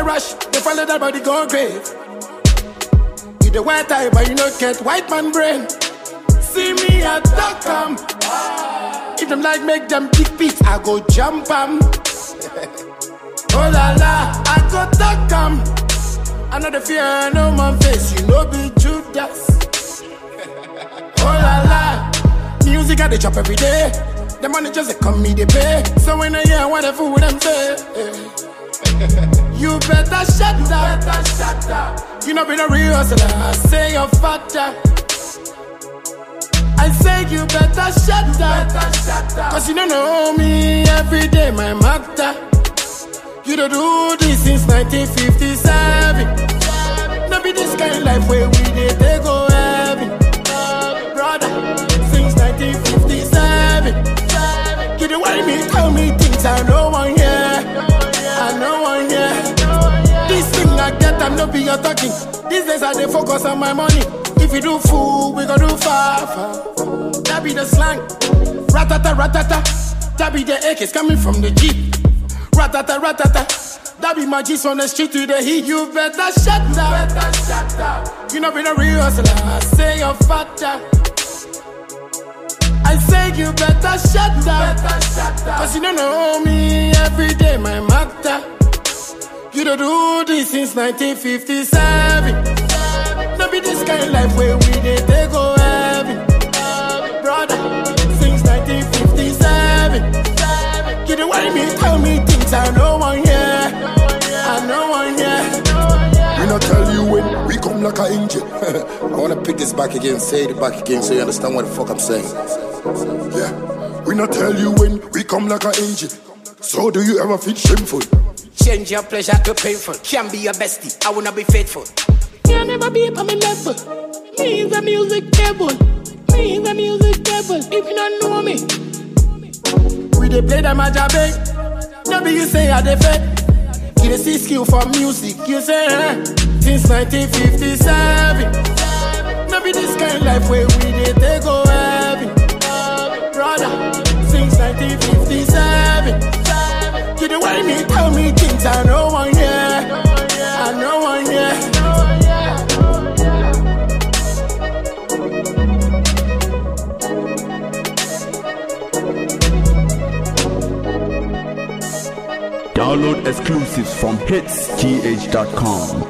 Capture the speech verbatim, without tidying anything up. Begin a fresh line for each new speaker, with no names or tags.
rush, they follow that body go grave. You the white eye, but you don't get white man brain. See me at Duckham. If them like make them dick beats, I go jump 'em. Oh la la, I go Duckham. I know the fear, no man face, you know be Judas. Oh la la, music I they chop every day. The money just they come me they pay. So when I hear what the fool them say, you better shut up, better shut up. You know be the real hustler, I say you're fatter. I say you better shut up, better shut up. Cause you don't know me every day, my matter. You don't do this since nineteen fifty-seven. No be this kind of life where we did they go heaven. Brother, since nineteen fifty-seven. You don't worry me, tell me things I know one here. I know one here. This thing I get, I'm not be your talking. These days I they focus on my money. If you do fool, we gon' do far, far. That be the slang. Ratata, ratata. That be the A Ks coming from the Jeep. Ratata, ratata. That be my G's on the street to the heat. You better shut up. Better shut up. You know be the real hustler. I say you're fatter. I say you better shut up. Better shut up. Cause you don't know me every day, my matter. You don't do this since nineteen fifty-seven. No be this kind of life where we did they go heaven. Brother, since nineteen fifty-seven. You don't worry me, tell me things I know one here. I know one here.
We not tell you when we come like an angel. I wanna pick this back again, say it back again so you understand what the fuck I'm saying. Yeah, we not tell you when we come like an angel. So do you ever feel shameful?
Change your pleasure to painful. Can be your bestie, I wanna be faithful.
You'll never be on my level. Me is a music devil. Me is a music devil. If you don't know me, we dey play the majabe. No be you say I dey fake. You dey see skill for music. You say eh? Since nineteen fifty-seven. No be this kind of life where we dey take go heaven. Brother, since nineteen fifty-seven. You dey worry me, tell me things I know one here. I know one here.
Download exclusives from hits g h dot com.